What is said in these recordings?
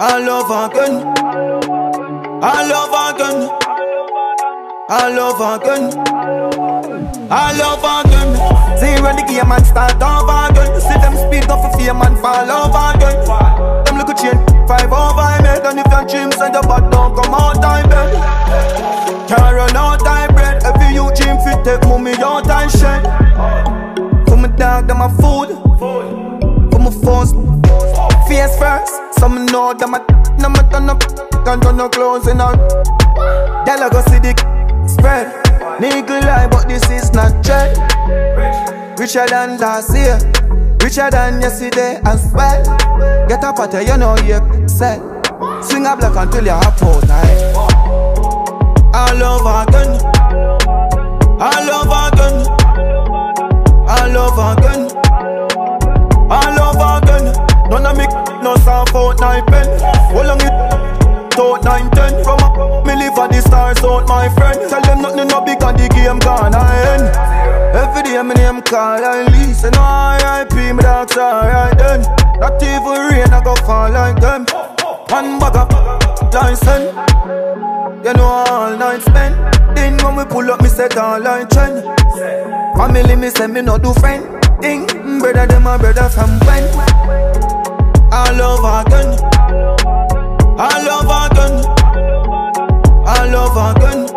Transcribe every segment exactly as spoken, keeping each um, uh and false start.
I love a gun. I love a gun. I love a gun. I love a gun. Zero the game and start off a gun. See them speed up for fear man fall over a gun. Them look a chain five over I made. And if your dreams and your bad don't come out time bed. Can't run out time bread. Every you dream fit take mommy out time shed. For my dog them a food. For my phones face first. Some know them a no me turn up. Can't turn no clothes in her. Tell her go see the spread. Nigga lie but this is not dread. Richer than last year, richer than yesterday as well. Get up at you know you said. Swing a block until you have four night. I love a gun. I love a gun. I love a gun. I love a gun. None of me no sound for nine pen. How long it out nine ten? From a me live at the stars out my friend. Tell them nothing no big and the game gone I end. Every day my name call and listen. No R I P my dogs alright then. Not even rain I go fall like them. One bag of license. You know all night spend. Then when we pull up me set all line trend. Family me say me no do friend. Thing brother them a brother from when. I love a gun. I love a gun. I love a gun.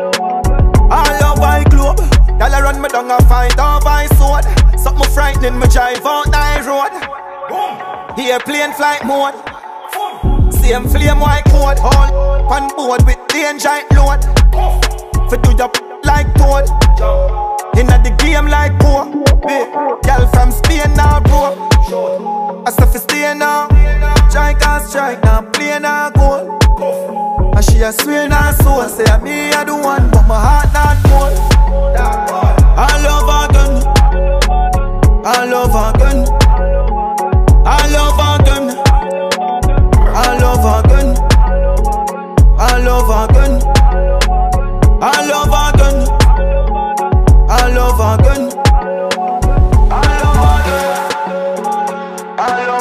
I love my globe. Y'all run me down a fight off my sword. Something frightening me drive out the road. Here plane flight mode. Same flame white code. All on board with danger load. For do your like toad. Inna the game like poor. Y'all from Spain now bro. I stuff is stay now. Strike and strike now, play now goal. And she a swear now soul. Say me I the one, but my heart not cold. I love a gun. I love a gun. I love a gun. I love a gun. I love a gun. I love a gun. I love a gun. I love a gun. I love